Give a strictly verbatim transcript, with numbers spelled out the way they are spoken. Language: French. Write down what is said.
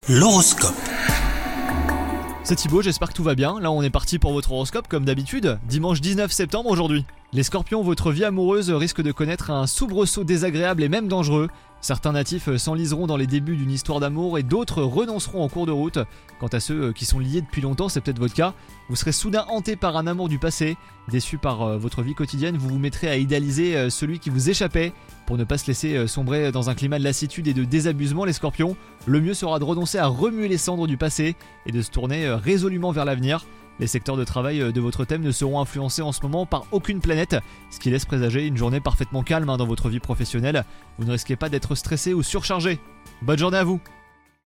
L'horoscope. C'est Thibaut, j'espère que tout va bien. Là on est parti pour votre horoscope comme d'habitude, dimanche dix-neuf septembre aujourd'hui. Les scorpions, votre vie amoureuse risque de connaître un soubresaut désagréable et même dangereux. Certains natifs s'enliseront dans les débuts d'une histoire d'amour et d'autres renonceront en cours de route. Quant à ceux qui sont liés depuis longtemps, c'est peut-être votre cas, vous serez soudain hanté par un amour du passé. Déçu par votre vie quotidienne, vous vous mettrez à idéaliser celui qui vous échappait. Pour ne pas se laisser sombrer dans un climat de lassitude et de désabusement, les scorpions, le mieux sera de renoncer à remuer les cendres du passé et de se tourner résolument vers l'avenir. Les secteurs de travail de votre thème ne seront influencés en ce moment par aucune planète, ce qui laisse présager une journée parfaitement calme dans votre vie professionnelle. Vous ne risquez pas d'être stressé ou surchargé. Bonne journée à vous!